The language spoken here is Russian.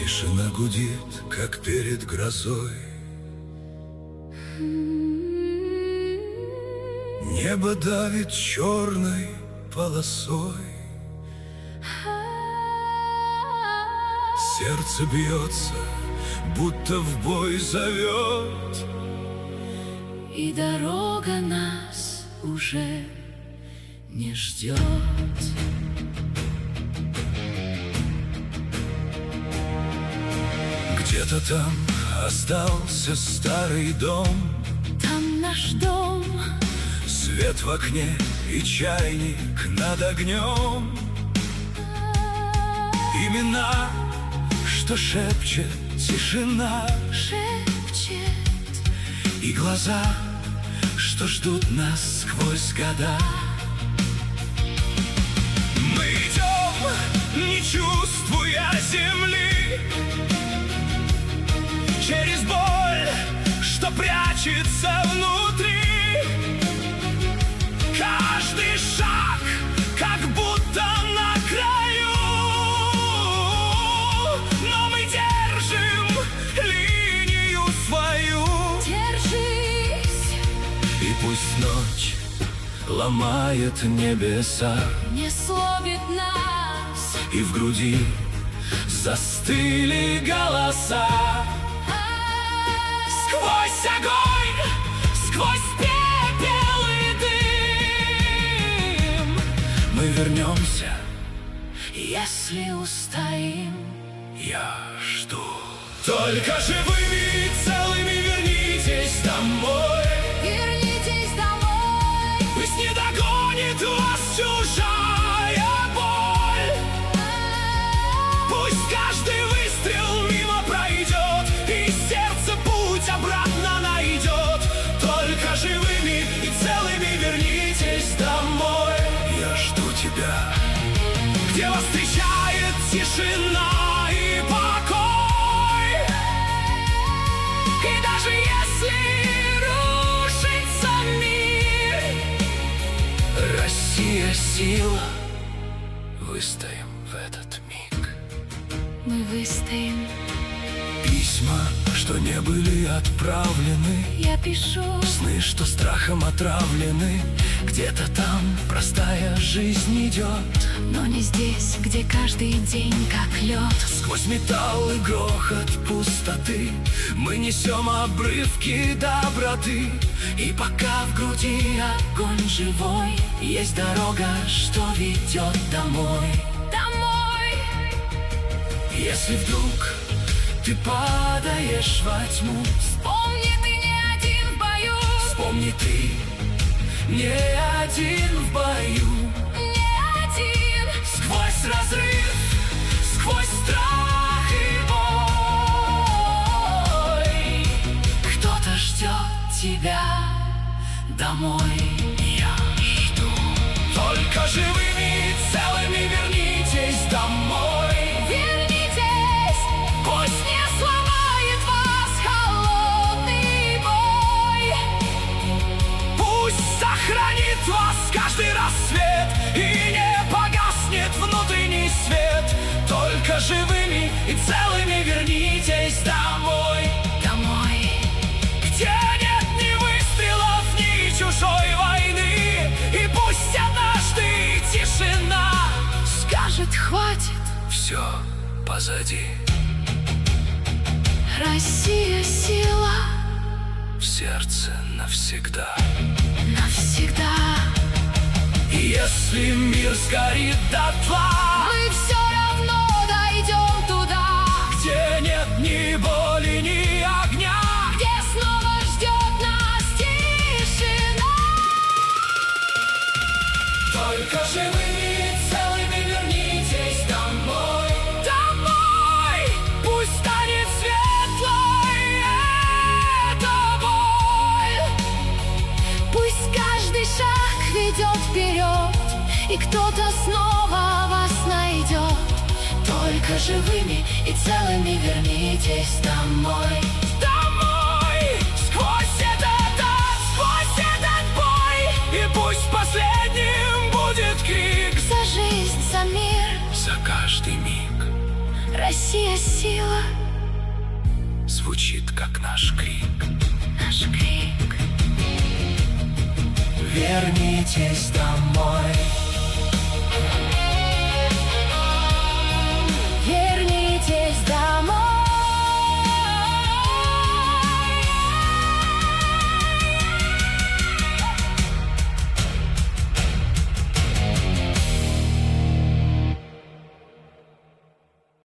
Тишина гудит, как перед грозой. Небо давит черной полосой. Сердце бьется, будто в бой зовет. И дорога нас уже не ждет. Где-то там остался старый дом, там наш дом, свет в окне и чайник над огнем. Имена, что шепчет тишина, шепчет, и глаза, что ждут нас сквозь года. Мы идем, не чувствуя земли, через боль, что прячется внутри. Каждый шаг, как будто на краю, но мы держим линию свою. Держись, И пусть ночь ломает небеса, не словит нас, и в груди застыли голоса. Сквозь огонь, сквозь пепел и дым мы вернемся, если устоим. я жду. Только живыми и целыми вернитесь домой. Вернитесь домой, Пусть не догонит вас чужая боль. Пусть каждый выстрел мимо пройдет, и сердце путь обратно найдет. Только живыми и целыми вернитесь домой. Я жду тебя, где вас встречает тишина и покой. И даже если рушится мир, Россия — сила, выстоим в этот миг. мы выстоим. Письма, что не были отправлены, Я пишу, сны, что страхом отравлены. Где-то там простая жизнь идет, но не здесь, где каждый день как лед. сквозь металл и грохот пустоты мы несем обрывки доброты. И пока в груди огонь живой, есть дорога, что ведет домой. Домой! Если вдруг ты падаешь во тьму, Вспомни, ты не один в бою. вспомни, ты не один в бою. Не один. Сквозь разрыв, сквозь страх и боль, Кто-то ждет тебя домой. я жду. Только живыми и целыми вернитесь домой. Вернитесь, пусть не сломает вас холодный бой. Пусть сохранит вас каждый рассвет, и не погаснет внутренний свет. Только живыми и целыми вернитесь домой. Домой. Где нет ни выстрелов, ни чужой войны. И пусть однажды тишина Скажет, хватит. все позади. Россия — сила В сердце навсегда. навсегда. И если мир сгорит дотла, Мы все равно дойдем туда, где нет ни боли, ни огня, где снова ждет нас тишина. только живыми и целыми вернитесь домой. Домой! Пусть станет светлой эта боль. Пусть каждый шаг ведет вперед, и кто-то снова вас найдет. Только живыми и целыми вернитесь домой. Домой! Сквозь этот ад, сквозь этот бой. И пусть последним будет крик За жизнь, за мир, за каждый миг. Россия сила. Звучит как наш крик. Наш крик. Вернитесь домой.